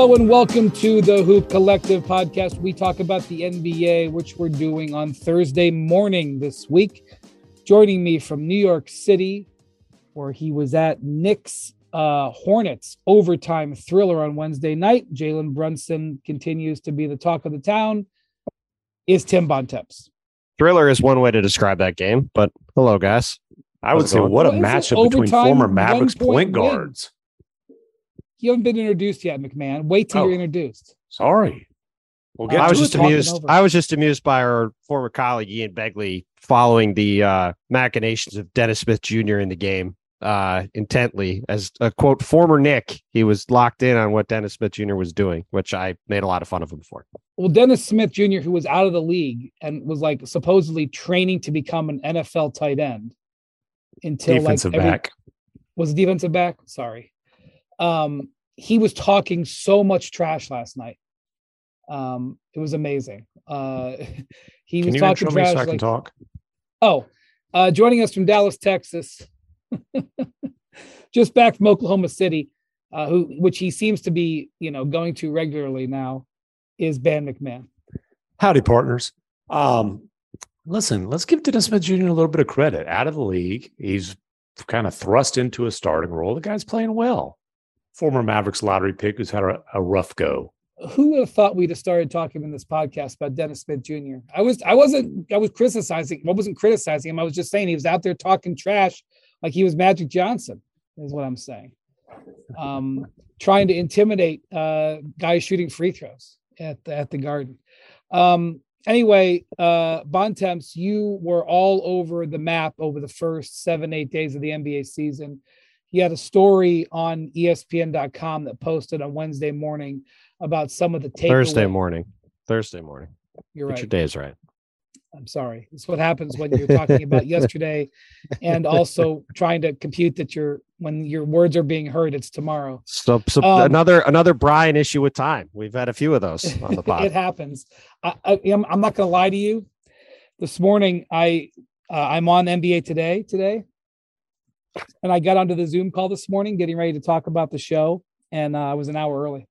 Hello and welcome to the Hoop Collective podcast. We talk about the NBA, which we're doing on Thursday morning this week. Joining me from New York City, where he was at Knicks Hornets overtime thriller on Wednesday night. Jalen Brunson continues to be the talk of the town. Is Tim Bontemps. Thriller is one way to describe that game, but hello, guys. I would say what a matchup between former Mavericks point guards. You haven't been introduced yet, McMahon. Wait till you're introduced. Sorry. We'll get I was just amused by our former colleague Ian Begley following the machinations of Dennis Smith Jr. in the game intently. As a quote former Knick, he was locked in on what Dennis Smith Jr. was doing, which I made a lot of fun of him for. Well, Dennis Smith Jr., who was out of the league and was like supposedly training to become an NFL tight end until defensive back. Was a defensive back? Sorry. He was talking so much trash last night. It was amazing. He was talking trash. So I can talk. Joining us from Dallas, Texas, just back from Oklahoma City, which he seems to be, going to regularly now, is Ben McMahon. Howdy, partners. Listen, let's give Dennis Smith Jr. a little bit of credit. Out of the league, he's kind of thrust into a starting role. The guy's playing well. Former Mavericks lottery pick who's had a rough go. Who would have thought we'd have started talking in this podcast about Dennis Smith Jr.? I was criticizing. I wasn't criticizing him. I was just saying he was out there talking trash like he was Magic Johnson, is what I'm saying. Trying to intimidate guys shooting free throws at the Garden. Anyway, Bontemps, you were all over the map over the first 7-8 days of the NBA season. He had a story on ESPN.com that posted on Wednesday morning about some of the takeaways. Thursday morning. You're right. Get your days right. I'm sorry. It's what happens when you're talking about yesterday and also trying to compute that when your words are being heard, it's tomorrow. So another Brian issue with time. We've had a few of those on the pod. It happens. I'm not going to lie to you. This morning, I'm on NBA today. And I got onto the Zoom call this morning, getting ready to talk about the show, and I was an hour early.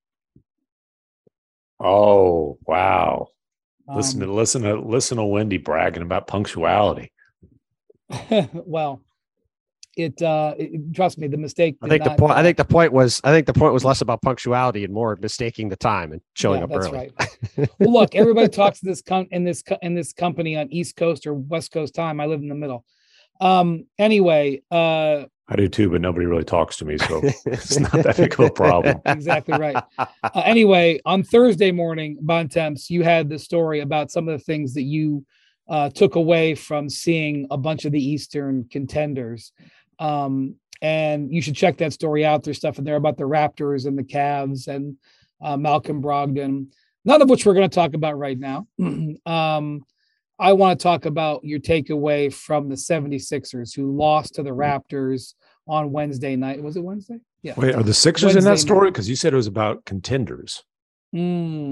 Oh, wow. Listen to Wendy bragging about punctuality. Well, trust me, the mistake. I think the point was less about punctuality and more mistaking the time and showing up early. Right. Well, look, everybody talks in this company on East Coast or West Coast time. I live in the middle. Anyway, I do too, but nobody really talks to me, so it's not that big of a problem. Exactly right. Anyway, on Thursday morning, Bontemps, you had the story about some of the things that you took away from seeing a bunch of the Eastern contenders. And you should check that story out. There's stuff in there about the Raptors and the Cavs and Malcolm Brogdon, none of which we're going to talk about right now. I want to talk about your takeaway from the 76ers who lost to the Raptors on Wednesday night. Was it Wednesday? Yeah. Wait, are the Sixers in that story? Because you said it was about contenders. They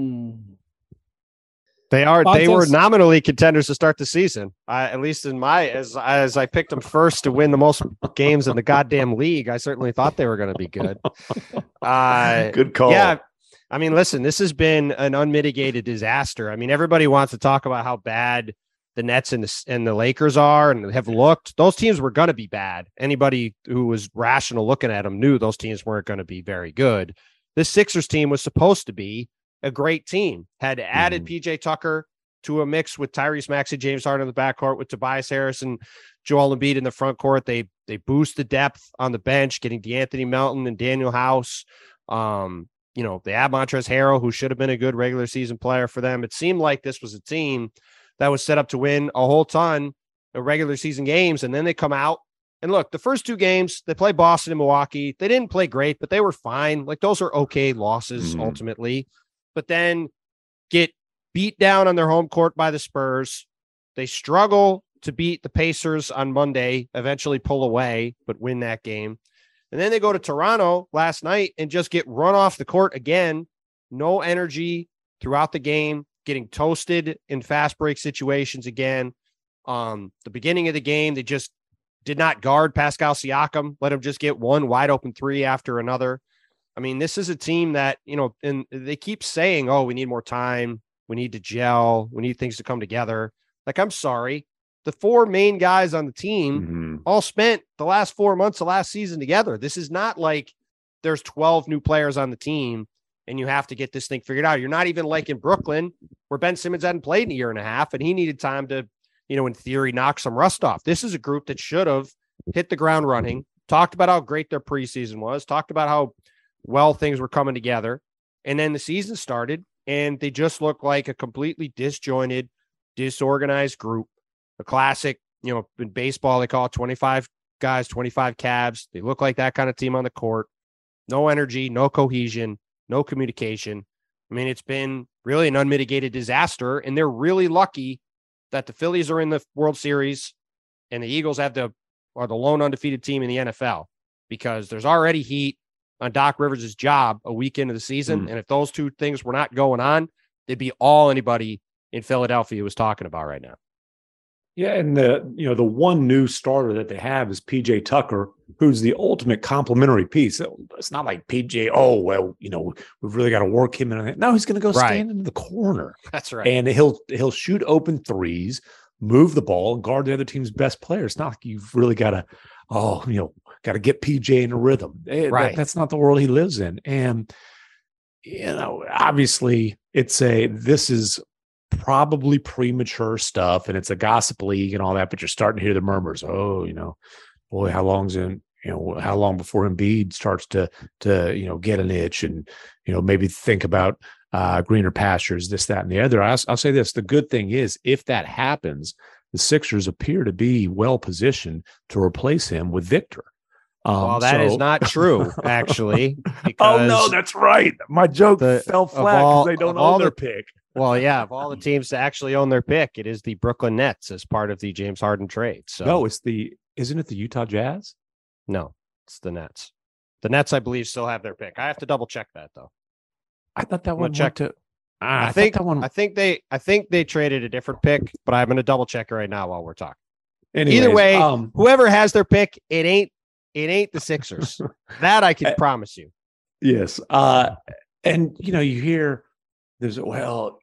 were nominally contenders to start the season. At least in as I picked them first to win the most games in the goddamn league, I certainly thought they were going to be good. Good call. Yeah. I mean, listen, this has been an unmitigated disaster. I mean, everybody wants to talk about how bad the Nets and the Lakers are and have looked. Those teams were going to be bad. Anybody who was rational looking at them knew those teams weren't going to be very good. This Sixers team was supposed to be a great team. Had added PJ Tucker to a mix with Tyrese Maxey, James Harden in the backcourt, with Tobias Harris and Joel Embiid in the front court. They boost the depth on the bench, getting DeAnthony Melton and Daniel House. They have Montrezl Harrell, who should have been a good regular season player for them. It seemed like this was a team that was set up to win a whole ton of regular season games. And then they come out and look, the first two games, they play Boston and Milwaukee. They didn't play great, but they were fine. Like, those are okay losses ultimately, but then get beat down on their home court by the Spurs. They struggle to beat the Pacers on Monday, eventually pull away, but win that game. And then they go to Toronto last night and just get run off the court again. No energy throughout the game, getting toasted in fast break situations again. The beginning of the game, they just did not guard Pascal Siakam, let him just get one wide open three after another. I mean, this is a team that, and they keep saying, oh, we need more time. We need to gel. We need things to come together. Like, I'm sorry. The 4 main guys on the team all spent the last 4 months of last season together. This is not like there's 12 new players on the team and you have to get this thing figured out. You're not even like in Brooklyn where Ben Simmons hadn't played in a year and a half and he needed time to, in theory, knock some rust off. This is a group that should have hit the ground running, talked about how great their preseason was, talked about how well things were coming together. And then the season started and they just look like a completely disjointed, disorganized group. A classic, in baseball, they call it 25 guys, 25 Cavs. They look like that kind of team on the court. No energy, no cohesion, no communication. I mean, it's been really an unmitigated disaster, and they're really lucky that the Phillies are in the World Series and the Eagles are the lone undefeated team in the NFL, because there's already heat on Doc Rivers' job a week into the season. And if those two things were not going on, they'd be all anybody in Philadelphia was talking about right now. Yeah, and the one new starter that they have is PJ Tucker, who's the ultimate complementary piece. It's not like PJ, we've really got to work him in. No, he's going to go stand into the corner. That's right. And he'll shoot open threes, move the ball, and guard the other team's best player. It's not like you've really got to, got to get PJ in a rhythm. Right. That's not the world he lives in. And, obviously this is probably premature stuff and it's a gossip league and all that, but you're starting to hear the murmurs. Oh, boy, how long before Embiid starts to get an itch and, maybe think about greener pastures, this, that, and the other. I'll say this. The good thing is, if that happens, the Sixers appear to be well positioned to replace him with Victor. Well, that is not true, actually. Oh, no, that's right. My joke fell flat because they don't own their pick. Well, yeah, of all the teams to actually own their pick, it is the Brooklyn Nets as part of the James Harden trade. So no, isn't it the Utah Jazz? No, it's the Nets. The Nets, I believe, still have their pick. I have to double check that though. I thought that one went to. I think they traded a different pick, but I'm going to double check it right now while we're talking. Anyways, either way, whoever has their pick, it ain't the Sixers. That I can promise you. Yes, and you hear. Joel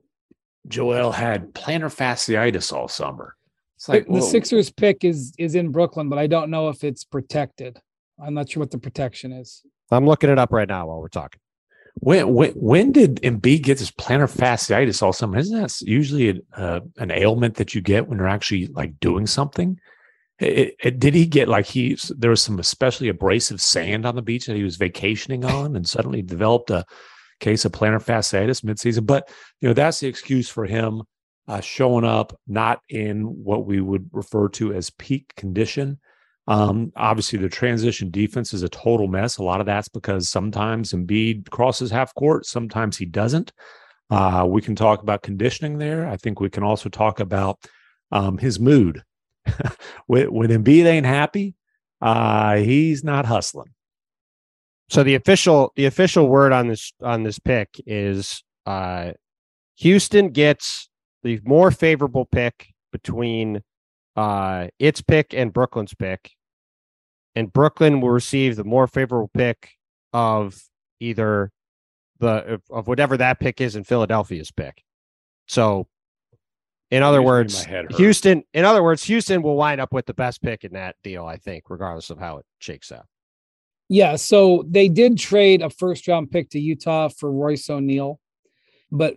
had plantar fasciitis all summer. It's like the Sixers pick is in Brooklyn, but I don't know if it's protected. I'm not sure what the protection is. I'm looking it up right now while we're talking. When did Embiid get this plantar fasciitis all summer? Isn't that usually an ailment that you get when you're actually like doing something? Did he get there was some especially abrasive sand on the beach that he was vacationing on and suddenly developed a case of plantar fasciitis midseason? But that's the excuse for him showing up not in what we would refer to as peak condition. Obviously the transition defense is a total mess. A lot of that's because sometimes Embiid crosses half court, sometimes he doesn't. We can talk about conditioning there. I think we can also talk about his mood. when Embiid ain't happy, he's not hustling. So the official word on this pick is Houston gets the more favorable pick between its pick and Brooklyn's pick, and Brooklyn will receive the more favorable pick of either of whatever that pick is in Philadelphia's pick. So in other words, Houston will wind up with the best pick in that deal, I think, regardless of how it shakes out. Yeah, so they did trade a first-round pick to Utah for Royce O'Neal, but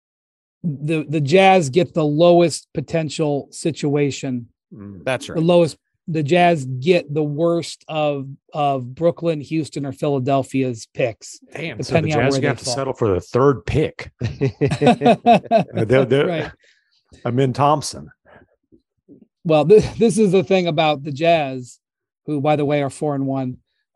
the Jazz get the lowest potential situation. That's right. The Jazz get the worst of Brooklyn, Houston, or Philadelphia's picks. Damn, so the Jazz got to settle for the third pick. Right. Amin Thompson. Well, this is the thing about the Jazz, who, by the way, are 4-1.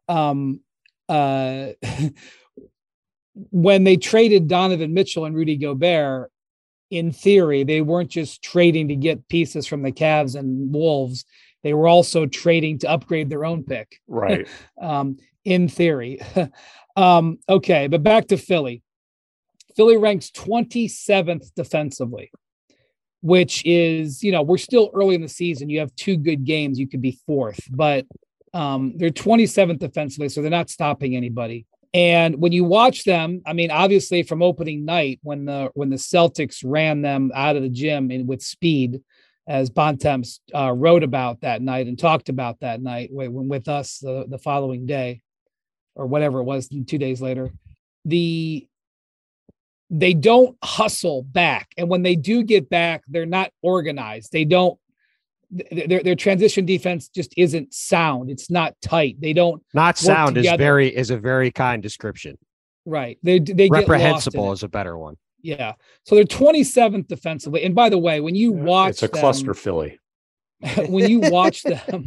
When they traded Donovan Mitchell and Rudy Gobert, in theory, they weren't just trading to get pieces from the Cavs and Wolves. They were also trading to upgrade their own pick. Right. In theory. Okay, but back to Philly. Philly ranks 27th defensively, which is, we're still early in the season. You have 2 good games. You could be 4th, but they're 27th defensively, so they're not stopping anybody. And when you watch them, I mean, obviously from opening night, when the Celtics ran them out of the gym with speed, as Bontemps wrote about that night and talked about that night with us the following day, or whatever it was, 2 days later, they don't hustle back. And when they do get back, they're not organized. Their transition defense just isn't sound. It's not tight. They don't not sound is a very kind description. Right. They reprehensible is a better one. Yeah. So they're 27th defensively. And by the way, when you watch it's a cluster Philly. When you watch them,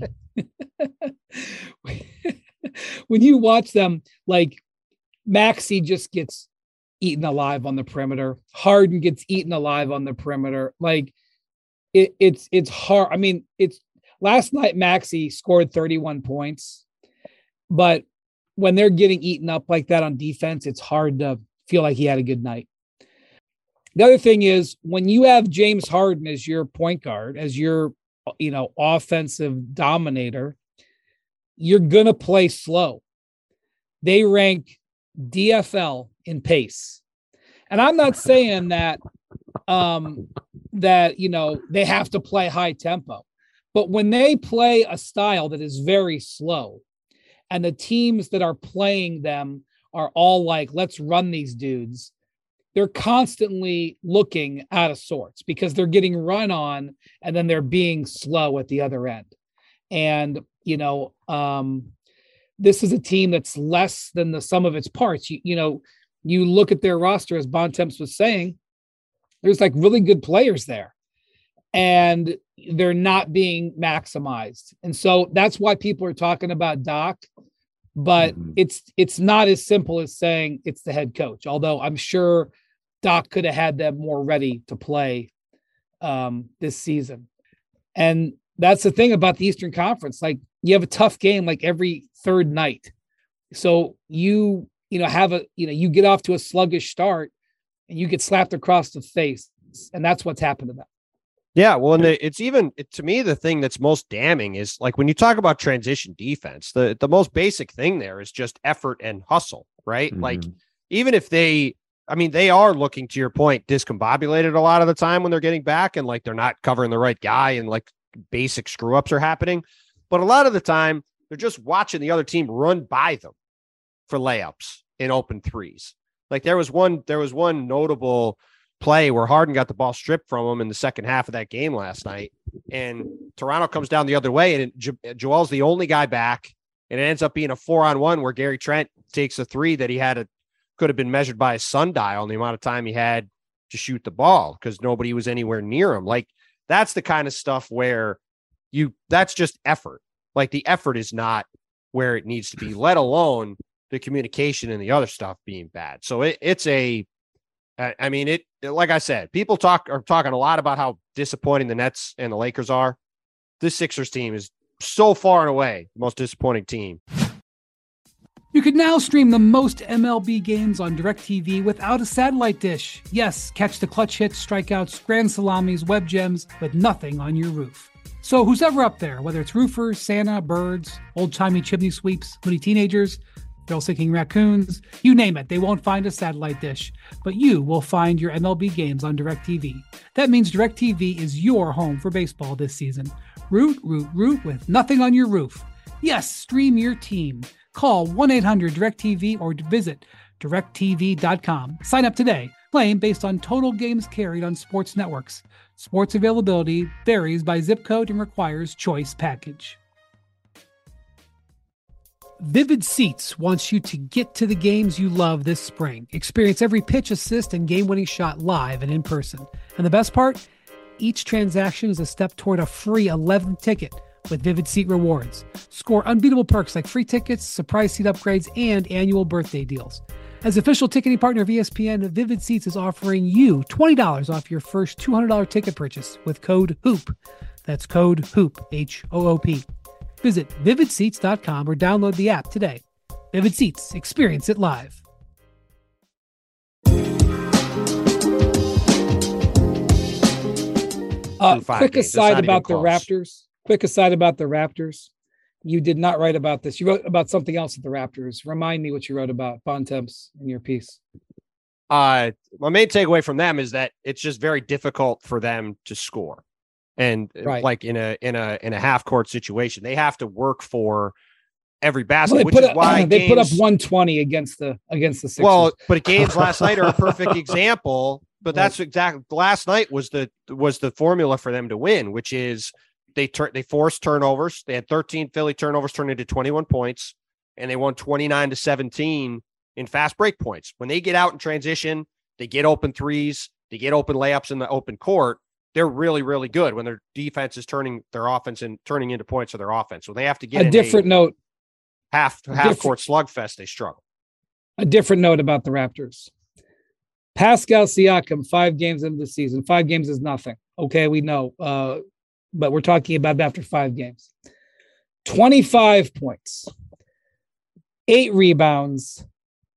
when you watch them, like Maxey just gets eaten alive on the perimeter. Harden gets eaten alive on the perimeter. Like it's hard. I mean, last night Maxey scored 31 points, but when they're getting eaten up like that on defense, it's hard to feel like he had a good night. The other thing is when you have James Harden as your point guard, as your, offensive dominator, you're going to play slow. They rank DFL in pace. And I'm not saying that, they have to play high tempo, but when they play a style that is very slow and the teams that are playing them are all like, let's run these dudes, they're constantly looking out of sorts because they're getting run on and then they're being slow at the other end. And, this is a team that's less than the sum of its parts. You look at their roster, as Bontemps was saying, there's like really good players there and they're not being maximized. And so that's why people are talking about Doc, but it's not as simple as saying it's the head coach. Although I'm sure Doc could have had them more ready to play this season. And that's the thing about the Eastern Conference. Like you have a tough game like every third night. So you get off to a sluggish start and you get slapped across the face. And that's what's happened to them. Yeah. Well, and to me, the thing that's most damning is like when you talk about transition defense, the most basic thing there is just effort and hustle, right? Mm-hmm. Like even if they are looking, to your point, discombobulated a lot of the time when they're getting back and like they're not covering the right guy and like basic screw ups are happening. But a lot of the time they're just watching the other team run by them for layups in open threes. Like there was one notable play where Harden got the ball stripped from him in the second half of that game last night. And Toronto comes down the other way and Joel's the only guy back. And it ends up being a 4-on-1 where Gary Trent takes a three that he could have been measured by a sundial in the amount of time he had to shoot the ball because nobody was anywhere near him. Like that's the kind of stuff where that's just effort. Like the effort is not where it needs to be, let alone the communication and the other stuff being bad. So like I said, people are talking a lot about how disappointing the Nets and the Lakers are. This Sixers team is so far and away the most disappointing team. You can now stream the most MLB games on DirecTV without a satellite dish. Yes, catch the clutch hits, strikeouts, grand salamis, web gems, with nothing on your roof. So who's ever up there, whether it's roofers, Santa, birds, old-timey chimney sweeps, hoodie teenagers, thrill-seeking raccoons, you name it, they won't find a satellite dish. But you will find your MLB games on DirecTV. That means DirecTV is your home for baseball this season. Root with nothing on your roof. Yes, stream your team. Call 1-800-DirecTV or visit directtv.com. Sign up today. Claim based on total games carried on sports networks. Sports availability varies by zip code and requires choice package. Vivid Seats wants you to get to the games you love this spring. Experience every pitch, assist, and game-winning shot live and in person. And the best part? Each transaction is a step toward a free 11th ticket with Vivid Seat Rewards. Score unbeatable perks like free tickets, surprise seat upgrades, and annual birthday deals. As official ticketing partner of ESPN, Vivid Seats is offering you $20 off your first $200 ticket purchase with code HOOP. That's code HOOP, H-O-O-P. Visit vividseats.com or download the app today. Vivid Seats. Experience it live. Quick aside about the Raptors. You did not write about this. You wrote about something else at the Raptors. Remind me what you wrote about Bontemps in your piece. My main takeaway from them is that it's just very difficult for them to score. And like in a half court situation, they have to work for every basket, which is why they put up 120 against the Sixers. Well, but games last night are a perfect example. But that's exactly last night was the formula for them to win, which is they forced turnovers. They had 13 Philly turnovers turned into 21 points, and they won 29-17 in fast break points. When they get out in transition, they get open threes, they get open layups in the open court. They're really, really good when their defense is turning their offense and turning into points of their offense. So they have to get a different note. Half court slugfest. They struggle. A different note about the Raptors. Pascal Siakam, 5 games into the season. 5 games is nothing. Okay, we know. But we're talking about after 5 games. 25 points, 8 rebounds,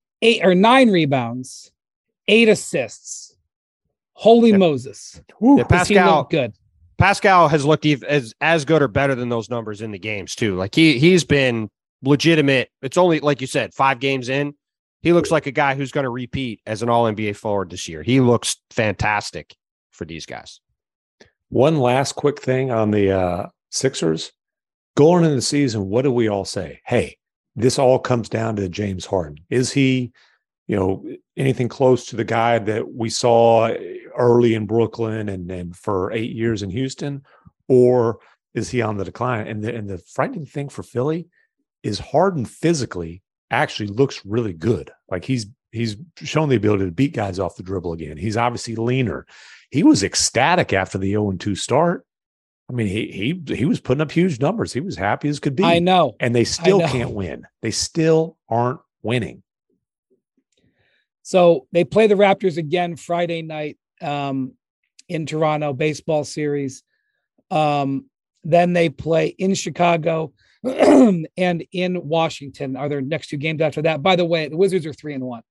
9 rebounds, 8 assists. Holy Moses. Yeah, Pascal, good. Pascal has looked as good or better than those numbers in the games too. Like he's been legitimate. It's only, like you said, 5 games in. He looks like a guy who's going to repeat as an all-NBA forward this year. He looks fantastic for these guys. One last quick thing on the Sixers. Going into the season, what do we all say? Hey, this all comes down to James Harden. Is he, anything close to the guy that we saw early in Brooklyn and for 8 years in Houston, or is he on the decline? And the frightening thing for Philly is Harden physically actually looks really good. Like he's shown the ability to beat guys off the dribble again. He's obviously leaner. He was ecstatic after the 0-2 start. I mean, he was putting up huge numbers. He was happy as could be. I know. And they still can't win. They still aren't winning. So they play the Raptors again Friday night in Toronto, baseball series. Then they play in Chicago and in Washington are their next 2 games after that. By the way, the Wizards are 3-1.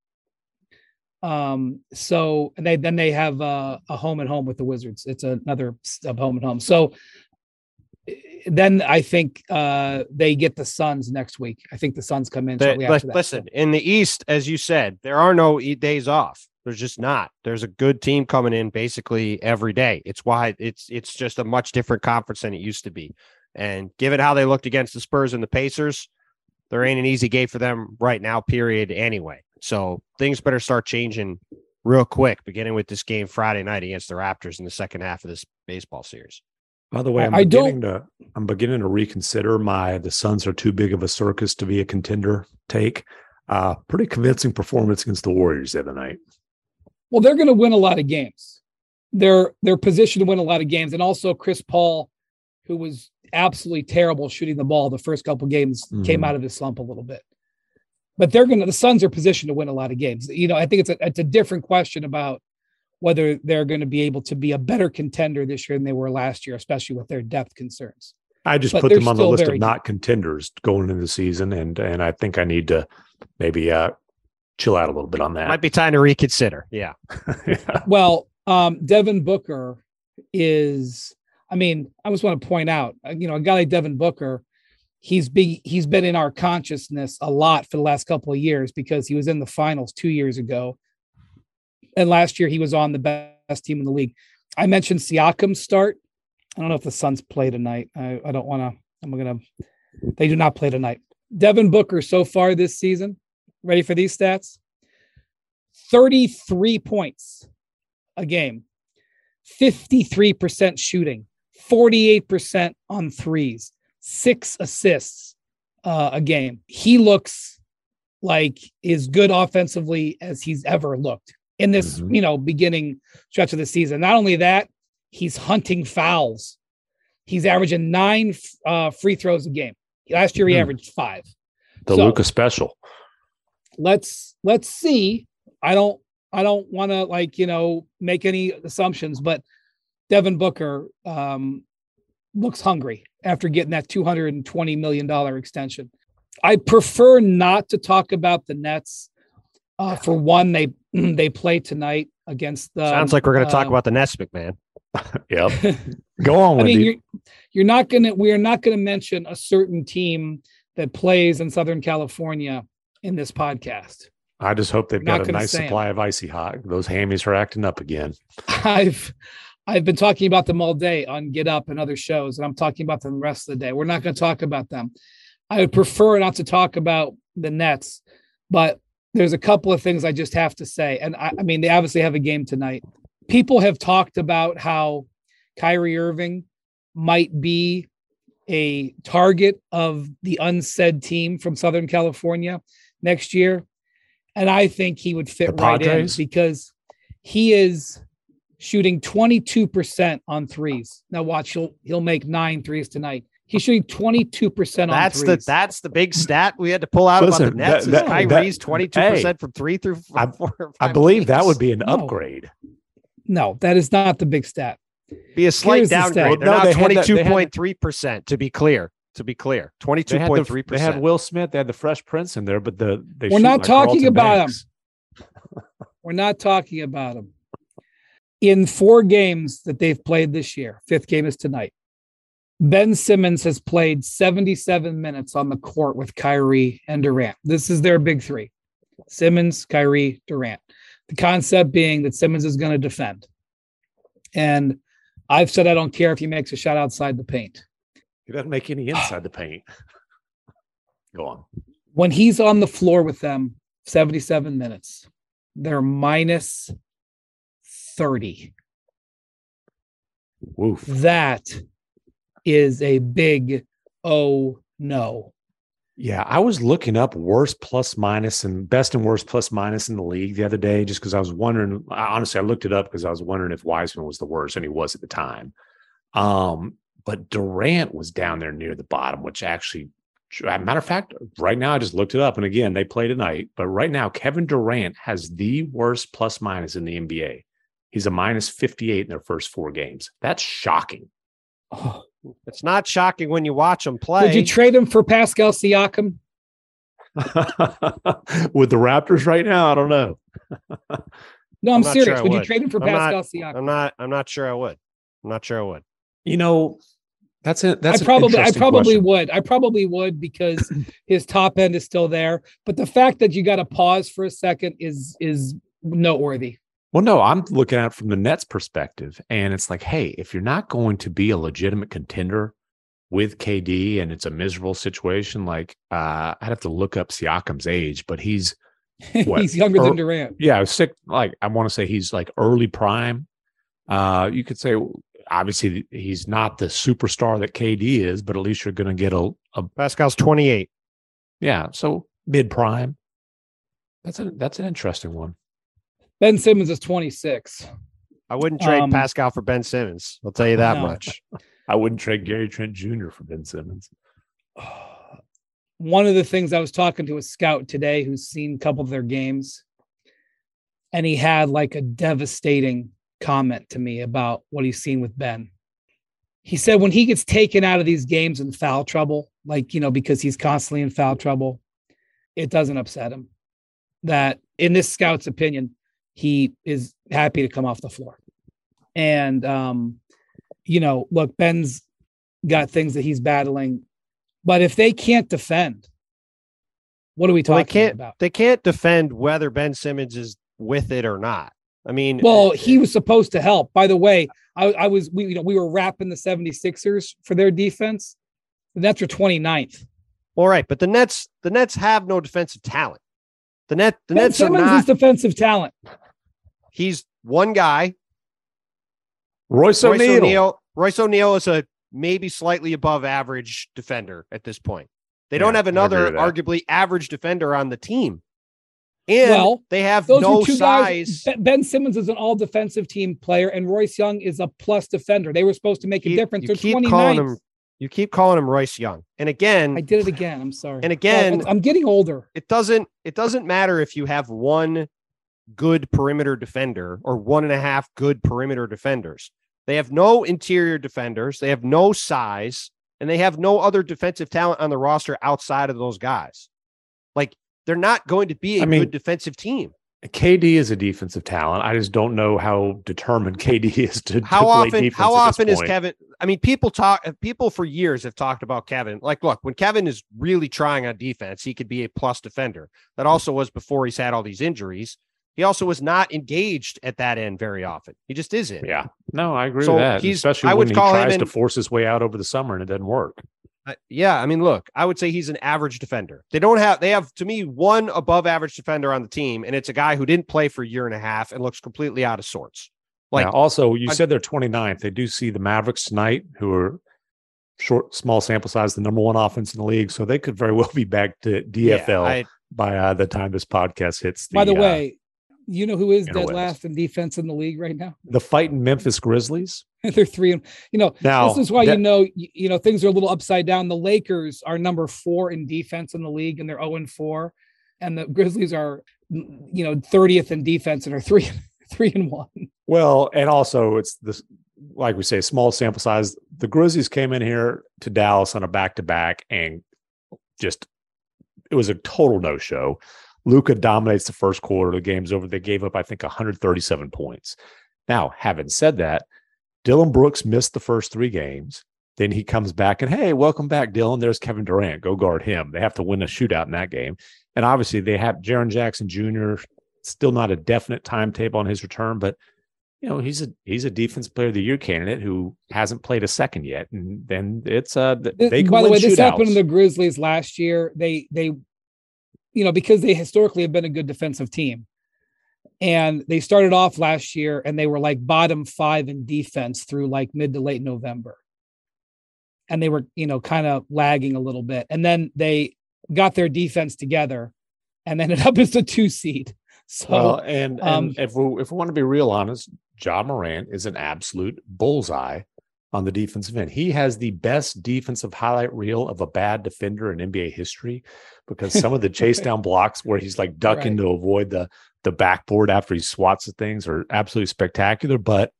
So they have a home and home with the Wizards. It's another home and home. So then I think they get the Suns next week. I think the Suns come in shortly after that. Listen, in the East, as you said, there are no days off. There's just not. There's a good team coming in basically every day. It's why it's just a much different conference than it used to be. And given how they looked against the Spurs and the Pacers, there ain't an easy game for them right now, period, anyway. So things better start changing real quick, beginning with this game Friday night against the Raptors in the second half of this baseball series. By the way, I'm beginning to reconsider the Suns are too big of a circus to be a contender take. Pretty convincing performance against the Warriors the other night. Well, they're going to win a lot of games. They're positioned to win a lot of games. And also Chris Paul, who was absolutely terrible shooting the ball the first couple of games, came out of his slump a little bit. But the Suns are positioned to win a lot of games. I think it's a different question about whether they're going to be able to be a better contender this year than they were last year, especially with their depth concerns. I just put them on the list of not contenders going into the season, and I think I need to maybe chill out a little bit on that. Might be time to reconsider. Yeah. Yeah. Well, Devin Booker is. I just want to point out, a guy like Devin Booker, he's been in our consciousness a lot for the last couple of years because he was in the finals 2 years ago. And last year he was on the best team in the league. I mentioned Siakam's start. I don't know if the Suns play tonight. They do not play tonight. Devin Booker so far this season, ready for these stats? 33 points a game, 53% shooting, 48% on threes, 6 assists a game. He looks like as good offensively as he's ever looked in this, beginning stretch of the season. Not only that, he's hunting fouls. He's averaging 9 free throws a game. Last year he averaged 5. The Luka special. Let's see. I don't want to make any assumptions, but Devin Booker looks hungry after getting that $220 million extension. I prefer not to talk about the Nets. For one, they play tonight against the. Sounds like we're going to talk about the Nets, McMahon. Yep. Go on, I Wendy. mean, we are not gonna mention a certain team that plays in Southern California in this podcast. I just hope they've We're got not a gonna nice say 'em. supply of Icy Hot. Those hammies are acting up again. I've been talking about them all day on Get Up and other shows, and I'm talking about them the rest of the day. We're not going to talk about them. I would prefer not to talk about the Nets, but there's a couple of things I just have to say. And I mean, they obviously have a game tonight. People have talked about how Kyrie Irving might be a target of the unsaid team from Southern California next year. And I think he would fit The right in Padres? because he is shooting 22% on threes. Now watch, he'll make 9 threes tonight. He's shooting 22% on threes. That's the big stat we had to pull out about the Nets. Kyrie's 22% from 3 through 4. I believe that would be an No. upgrade. No, that is not the big stat. Be a slight Here's the stat. downgrade. They're Well, no, now they had that- 22.3%, to be clear. 22.3%. They had Will Smith. They had the Fresh Prince in there, but they We're shoot not like talking Carlton about Banks. We're not talking about him. In 4 games that they've played this year, 5th game is tonight, Ben Simmons has played 77 minutes on the court with Kyrie and Durant. This is their big 3. Simmons, Kyrie, Durant. The concept being that Simmons is going to defend. And I've said I don't care if he makes a shot outside the paint. He doesn't make any inside the paint. Go on. When he's on the floor with them, 77 minutes, they're minus 30. Woof. That is a big oh no. Yeah, I was looking up worst plus minus and best and worst plus minus in the league the other day, just because I was wondering. Honestly, I looked it up because I was wondering if Wiseman was the worst, and he was at the time. But Durant was down there near the bottom, which actually, matter of fact, right now I just looked it up, and again they play tonight. But right now, Kevin Durant has the worst plus minus in the NBA. He's a minus 58 in their first 4 games. That's shocking. Oh. It's not shocking when you watch them play. Would you trade him for Pascal Siakam? With the Raptors right now, I don't know. No, I'm I'm not serious. sure I Would you would. trade him for I'm Pascal Siakam? I'm not sure I would. I'm not sure I would. You know, that's it. That's I probably question. would. I probably would because his top end is still there. But the fact that you got to pause for a second is noteworthy. Well, no, I'm looking at it from the Nets perspective, and it's like, hey, if you're not going to be a legitimate contender with KD, and it's a miserable situation, like I'd have to look up Siakam's age, but he's what, He's younger than Durant. yeah, sick. Like I want to say he's like early prime. You could say obviously he's not the superstar that KD is, but at least you're going to get a Pascal's 28. yeah, so mid prime. That's an interesting one. Ben Simmons is 26. I wouldn't trade Pascal for Ben Simmons. I'll tell you that No. much. I wouldn't trade Gary Trent Jr. for Ben Simmons. One of the things I was talking to a scout today who's seen a couple of their games, and he had like a devastating comment to me about what he's seen with Ben. He said when he gets taken out of these games in foul trouble, like, because he's constantly in foul trouble, it doesn't upset him. That in this scout's opinion, he is happy to come off the floor. And, look, Ben's got things that he's battling, but if they can't defend, what are we talking about? They can't defend whether Ben Simmons is with it or not. I mean, well, he was supposed to help. By the way, we were rapping the 76ers for their defense. The Nets are 29th. All right, but the Nets have no defensive talent. The Nets are Simmons not is defensive talent. He's one guy. Royce O'Neal. Royce O'Neal is a maybe slightly above average defender at this point. They don't have I agree another with that. arguably average defender on the team. And Well, they have Those no were two size. guys. Ben Simmons is an all defensive team player, and Royce Young is a plus defender. They were supposed to make a difference. They're 29th. You keep calling him Royce Young. And again, I did it again. I'm sorry. And again, I'm getting older. it doesn't matter if you have one good perimeter defender or 1.5 good perimeter defenders. They have no interior defenders. They have no size, and they have no other defensive talent on the roster outside of those guys. Like, they're not going to be a good defensive team. KD is a defensive talent. I just don't know how determined KD is to how play often. defense How at this often is point. Kevin? I mean, people for years have talked about Kevin. Like, look, when Kevin is really trying on defense, he could be a plus defender. That also was before he's had all these injuries. He also was not engaged at that end very often. He just isn't. Yeah, no, I agree So with that. Especially when he tries to force his way out over the summer and it doesn't work. Yeah, I mean, look, I would say he's an average defender. They have, to me, one above average defender on the team, and it's a guy who didn't play for a year and a half and looks completely out of sorts. Like, now, also, you said they're 29th. They do see the Mavericks tonight, who are small sample size, the number one offense in the league. So they could very well be back to DFL by the time this podcast hits. By the way, you know who is interwebs. dead last in defense in the league right now? The fighting Memphis Grizzlies. They're 3 and now, this is why things are a little upside down. The Lakers are number 4 in defense in the league and they're 0-4, and the Grizzlies are 30th in defense and are 3-1. Well, and also it's this, like we say, small sample size. The Grizzlies came in here to Dallas on a back-to-back and just it was a total no-show. Luka dominates the first quarter. The game's over. They gave up, I think, 137 points. Now, having said that, Dylan Brooks missed the first 3 games. Then he comes back and, hey, welcome back, Dylan. There's Kevin Durant. Go guard him. They have to win a shootout in that game. And obviously they have Jaren Jackson Jr., still not a definite timetable on his return, but he's a defense player of the year candidate who hasn't played a second yet. And then it's they can by the win way, this shootouts. happened to the Grizzlies last year. They because they historically have been a good defensive team. And they started off last year and they were like bottom 5 in defense through like mid to late November. And they were, kind of lagging a little bit. And then they got their defense together and ended up as a 2 seed. So, and if we want to be real honest, Ja Morant is an absolute bullseye on the defensive end. He has the best defensive highlight reel of a bad defender in NBA history, because some of the chase down blocks where he's like ducking to avoid the backboard after he swats at things are absolutely spectacular. But,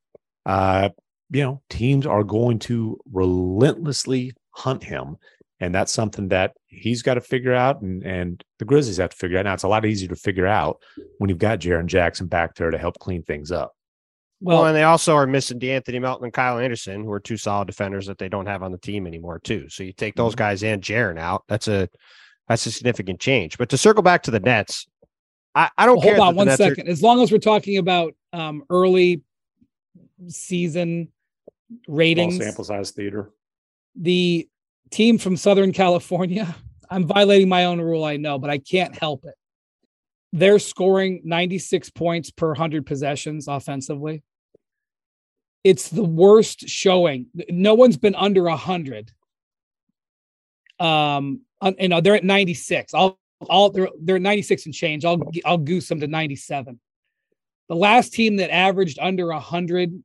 teams are going to relentlessly hunt him. And that's something that he's got to figure out, and the Grizzlies have to figure out. Now, it's a lot easier to figure out when you've got Jaren Jackson back there to help clean things up. Well, and they also are missing DeAnthony Melton and Kyle Anderson, who are 2 solid defenders that they don't have on the team anymore, too. So you take those guys and Jaren out. That's a significant change. But to circle back to the Nets, I don't care. Hold on 1 second. As long as we're talking about early season ratings, Small sample size theater. The team from Southern California, I'm violating my own rule, I know, but I can't help it. They're scoring 96 points per 100 possessions offensively. It's the worst showing. No one's been under 100. They're at 96. They're at 96 and change. I'll goose them to 97. The last team that averaged under 100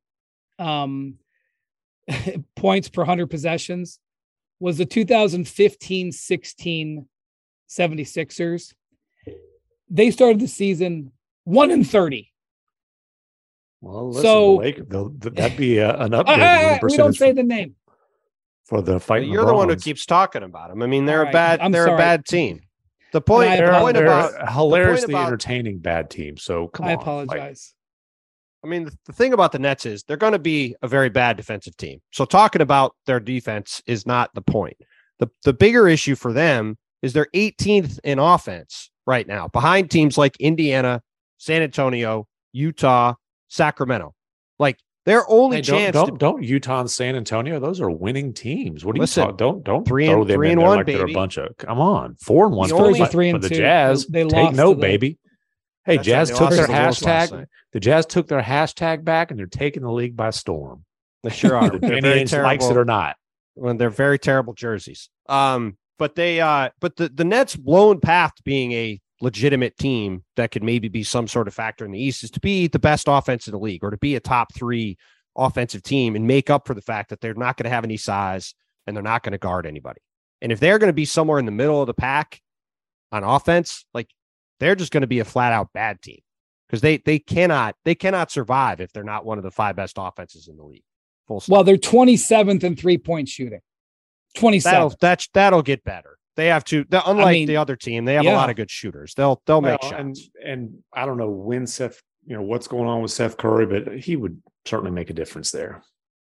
points per 100 possessions was the 2015-16 76ers. They started the season 1-30. Well, listen, that'd be an upgrade. We don't say the name for the fight. You're the one who keeps talking about them. I mean, they're a bad team. The point, they're hilariously entertaining bad team. So come on. I apologize. The thing about the Nets is they're going to be a very bad defensive team. So talking about their defense is not the point. The bigger issue for them is they're 18th in offense right now, behind teams like Indiana, San Antonio, Utah, Sacramento. Like their only chance. Don't Utah and San Antonio? Those are winning teams. What do you talk? Don't 3 throw them in there 1, like baby. They're a bunch of. Come on, 4-1 for the Jaz. They Take note, baby. Hey, That's Jazz right, took their lost hashtag. The Jazz took their hashtag back, and they're taking the league by storm. They sure are. Danny Ainge likes it or not. When they're very terrible jerseys. But the Nets' blown path to being a legitimate team that could maybe be some sort of factor in the East is to be the best offense in the league, or to be a top 3 offensive team and make up for the fact that they're not going to have any size and they're not going to guard anybody. And if they're going to be somewhere in the middle of the pack on offense, like they're just going to be a flat out bad team, because they cannot survive if they're not one of the 5 best offenses in the league. Full stop. Well, they're 27th in 3-point shooting. 27. That'll get better. They have to. Unlike the other team, they have a lot of good shooters. They'll make shots. And I don't know when Seth, what's going on with Seth Curry, but he would certainly make a difference there.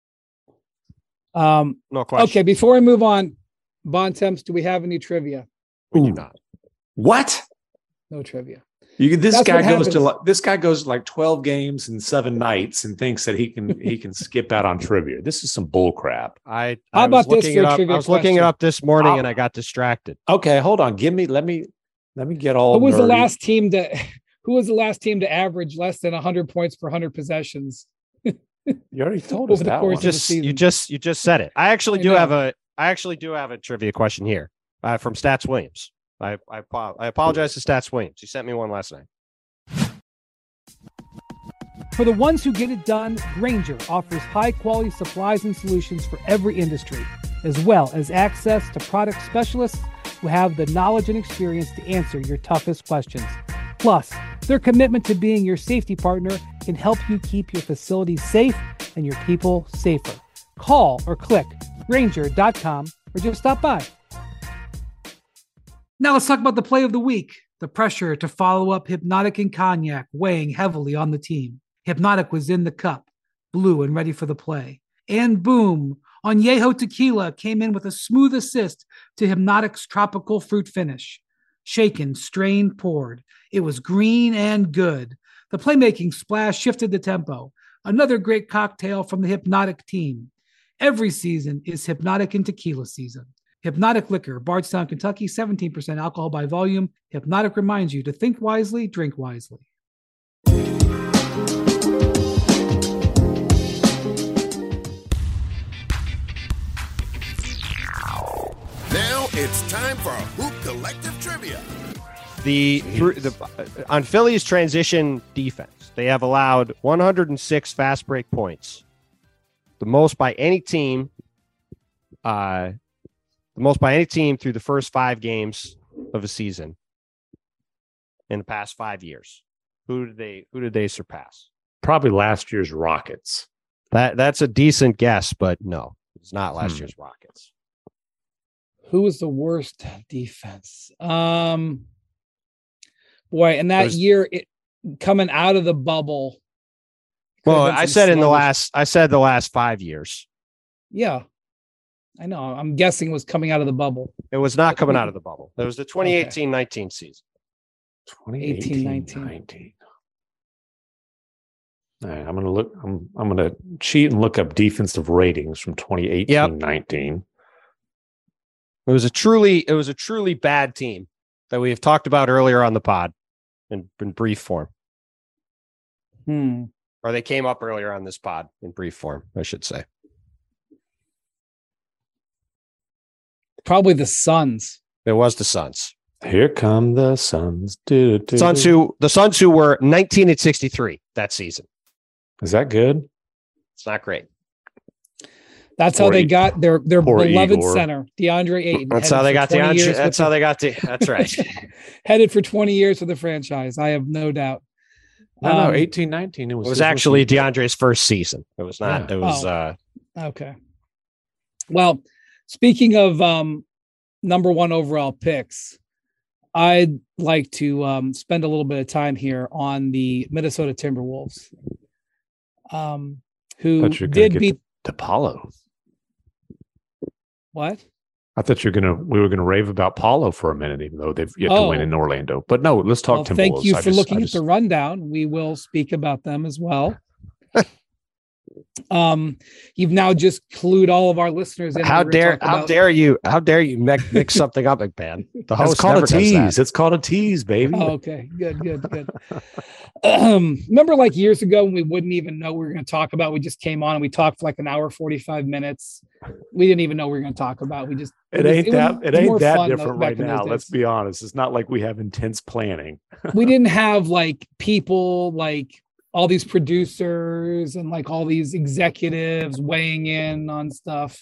No question. Okay, before we move on, Bontemps, do we have any trivia? We do not. What? No trivia. This guy goes like 12 games in 7 nights and thinks that he can skip out on trivia. This is some bull crap. How about this? I was looking it up this morning and I got distracted. Okay, hold on. Let me get all. Who was the last team to average less than 100 points per 100 possessions? You already told us that. You just said it. I actually do have a trivia question here from Stats Williams. I apologize to Stats Williams. He sent me one last night. For the ones who get it done, Grainger offers high-quality supplies and solutions for every industry, as well as access to product specialists who have the knowledge and experience to answer your toughest questions. Plus, their commitment to being your safety partner can help you keep your facilities safe and your people safer. Call or click Grainger.com or just stop by. Now let's talk about the play of the week. The pressure to follow up Hypnotic and Cognac weighing heavily on the team. Hypnotic was in the cup, blue and ready for the play. And boom, Añejo Tequila came in with a smooth assist to Hypnotic's tropical fruit finish. Shaken, strained, poured. It was green and good. The playmaking splash shifted the tempo. Another great cocktail from the Hypnotic team. Every season is Hypnotic and Tequila season. Hypnotic Liquor, Bardstown, Kentucky, 17% alcohol by volume. Hypnotic reminds you to think wisely, drink wisely. Now it's time for Hoop Collective Trivia. On Philly's transition defense, they have allowed 106 fast break points, the most by any team. Through the first 5 games of a season in the past 5 years. Who did they surpass? Probably last year's Rockets. That's a decent guess, but no, it's not last year's Rockets. Who was the worst defense? Boy, and that year coming out of the bubble. Well, I said the last 5 years. Yeah. I know. I'm guessing it was coming out of the bubble. It was not coming out of the bubble. It was the 2018-19 season. 2018-19. All right, I'm going to look. I'm going to cheat and look up defensive ratings from 2018-19. It was a truly bad team that we have talked about earlier on the pod in brief form. Or they came up earlier on this pod in brief form, I should say. Probably the Suns. It was the Suns. Here come the Suns. The Suns who were 19-63 that season. Is that good? It's not great. That's how they got their beloved center, DeAndre Ayton. That's how they got DeAndre. That's right. Headed for 20 years with the franchise. I have no doubt. No, 18-19. It was actually DeAndre's first season. It was not. Yeah. It was okay. Well, speaking of number 1 overall picks, I'd like to spend a little bit of time here on the Minnesota Timberwolves, who did beat Paolo. What? I thought we were gonna rave about Paolo for a minute, even though they've yet to win in Orlando. But no, let's talk Timberwolves. Thank you for looking at the rundown. We will speak about them as well. You've now just clued all of our listeners in. How dare you mix something up, McMahon? The host it's called a tease. It's called a tease, baby. Oh, okay, good. Remember, like years ago, when we wouldn't even know what we were going to talk about. We just came on and we talked for like an hour, 45 minutes. We didn't even know what we were going to talk about. It ain't that different right now. Let's be honest. It's not like we have intense planning. We didn't have like people like all these producers and like all these executives weighing in on stuff.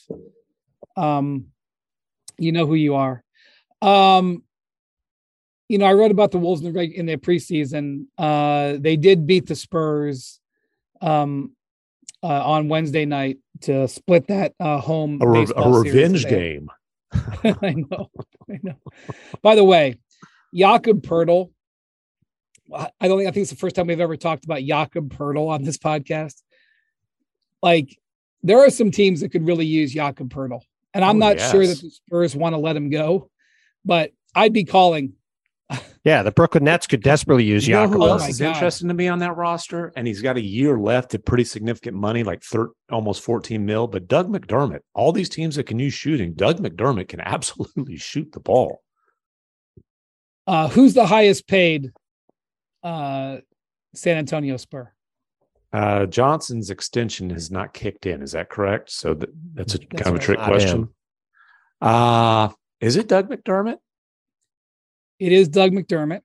You know who you are. I wrote about the Wolves in their preseason. They did beat the Spurs on Wednesday night to split that home a revenge game. I know. By the way, Jakob Poeltl. I think it's the first time we've ever talked about Jakob Poeltl on this podcast. Like, there are some teams that could really use Jakob Poeltl, and I'm not sure that the Spurs want to let him go, but I'd be calling. Yeah, the Brooklyn Nets could desperately use Jakob. Who else is interesting to me on that roster? And he's got a year left at pretty significant money, like almost 14 mil. But Doug McDermott, all these teams that can use shooting, Doug McDermott can absolutely shoot the ball. Who's the highest paid San Antonio Spur? Johnson's extension has not kicked in. Is that correct? So that's a kind of a trick Not question. Is it Doug McDermott? It is Doug McDermott.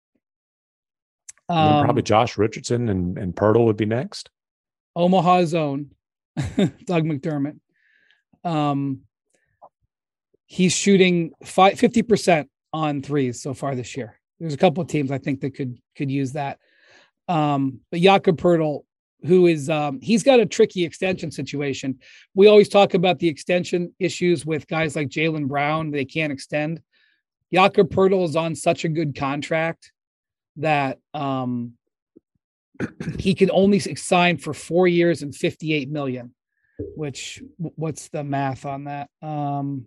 Probably Josh Richardson and Poeltl would be next. Omaha's own Doug McDermott. He's shooting 50% on threes so far this year. There's a couple of teams I think that could use that. But Jakob Poeltl, who is he's got a tricky extension situation. We always talk about the extension issues with guys like Jaylen Brown. They can't extend. Jakob Poeltl is on such a good contract that he can only sign for 4 years and $58 million. Which, what's the math on that? I'm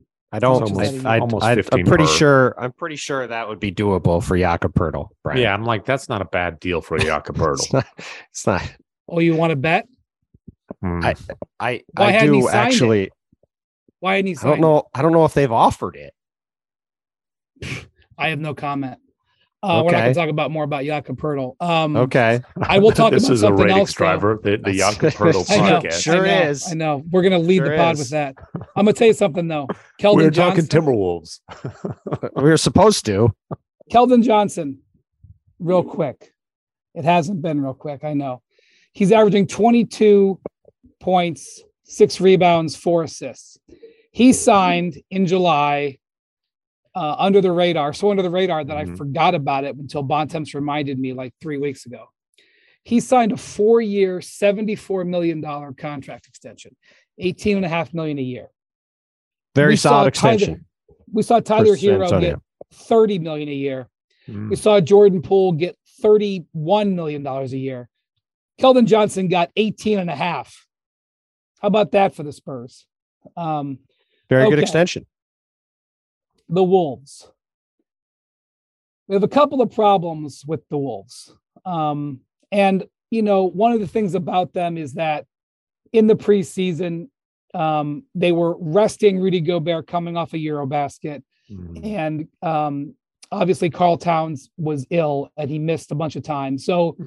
pretty sure that would be doable for Jakob Poeltl. Brian. Yeah, I'm like, that's not a bad deal for Jakob Poeltl. It's not. Oh, you want to bet? I do actually. Why hadn't he signed I don't know if they've offered it. I have no comment. We're not going to talk about more about Jakob Poeltl. Okay. I will talk this about is a something ratings else. Driver, the Jakob Poeltl podcast. Sure is. I know. We're going to lead the pod with that. I'm going to tell you something though. We're talking Timberwolves. We were supposed to. Keldon Johnson, real quick. It hasn't been real quick. I know. He's averaging 22 points, 6 rebounds, 4 assists. He signed in July. Under the radar, that I forgot about it until Bontemps reminded me like 3 weeks ago. He signed a 4-year, $74 million contract extension, $18.5 million a year. Very solid extension. We saw Tyler Hero get $30 million a year. We saw Jordan Poole get $31 million a year. Keldon Johnson got 18.5. How about that for the Spurs? Very good extension. The Wolves. We have a couple of problems with the Wolves. And, one of the things about them is that in the preseason, they were resting Rudy Gobert coming off a Eurobasket. And obviously Karl Towns was ill and he missed a bunch of time. So,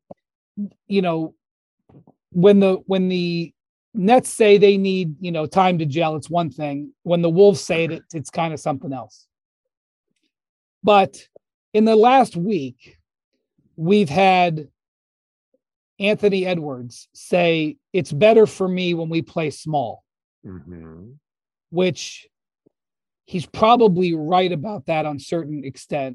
when the Nets say they need, time to gel, it's one thing. When the Wolves say it, it's kind of something else. But in the last week, we've had Anthony Edwards say it's better for me when we play small, which he's probably right about that to a certain extent.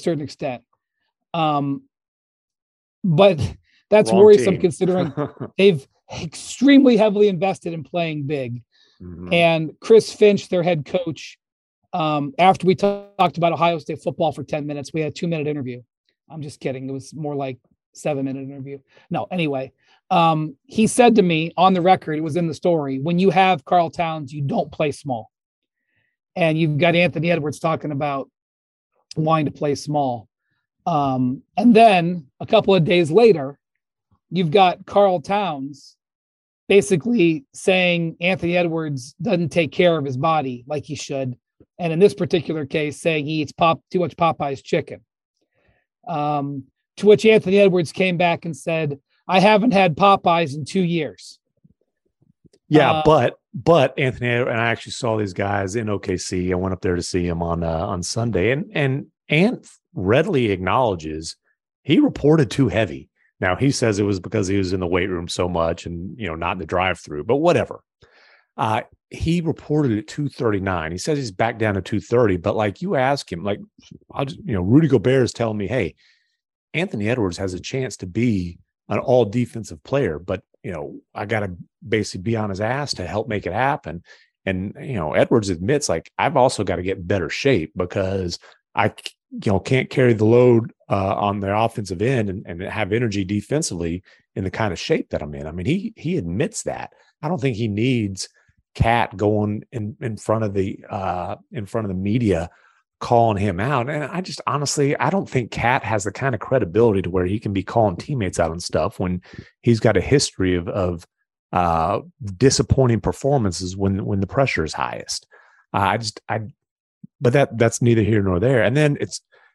But that's Wrong worrisome team. Considering they've extremely heavily invested in playing big. And Chris Finch, their head coach, after we talked about Ohio State football for 10 minutes, we had a 2-minute interview. I'm just kidding. It was more like 7-minute interview. No, anyway, he said to me on the record, it was in the story, when you have Karl Towns, you don't play small. And you've got Anthony Edwards talking about wanting to play small. And then a couple of days later, you've got Karl Towns basically saying Anthony Edwards doesn't take care of his body like he should. And in this particular case, saying he eats too much Popeye's chicken. To which Anthony Edwards came back and said, I haven't had Popeyes in 2 years. Yeah, but Anthony, and I actually saw these guys in OKC. I went up there to see him on Sunday, and Ant readily acknowledges he reported too heavy. Now he says it was because he was in the weight room so much and not in the drive-through, but whatever. He reported at 239. He says he's back down to 230, but like you ask him, like Rudy Gobert is telling me, hey, Anthony Edwards has a chance to be an all defensive player, but I got to basically be on his ass to help make it happen. And, Edwards admits, like, I've also got to get in better shape because I, can't carry the load on the offensive end and have energy defensively in the kind of shape that I'm in. I mean, he admits that. I don't think he needs Cat going in front of the media calling him out. And I just honestly, I don't think Cat has the kind of credibility to where he can be calling teammates out on stuff when he's got a history of disappointing performances when the pressure is highest. But that's neither here nor there. And then